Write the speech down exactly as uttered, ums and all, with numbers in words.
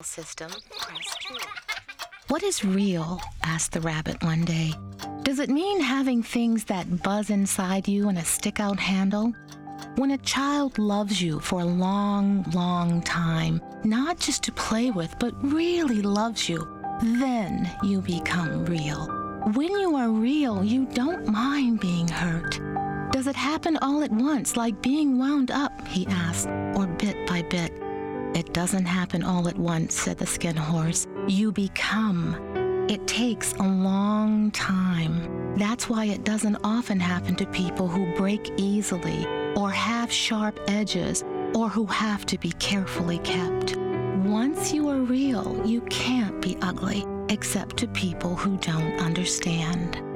System, press two. What is real? Asked the rabbit one day. Does it mean having things that buzz inside you and a stick-out handle? When a child loves you for a long, long time, not just to play with, but really loves you, then you become real. When you are real, you don't mind being hurt. Does it happen all at once, like being wound up, he asked, or bit by bit? It doesn't happen all at once, said the skin horse. You become. It takes a long time. That's why it doesn't often happen to people who break easily, or have sharp edges, or who have to be carefully kept. Once you are real, you can't be ugly, except to people who don't understand.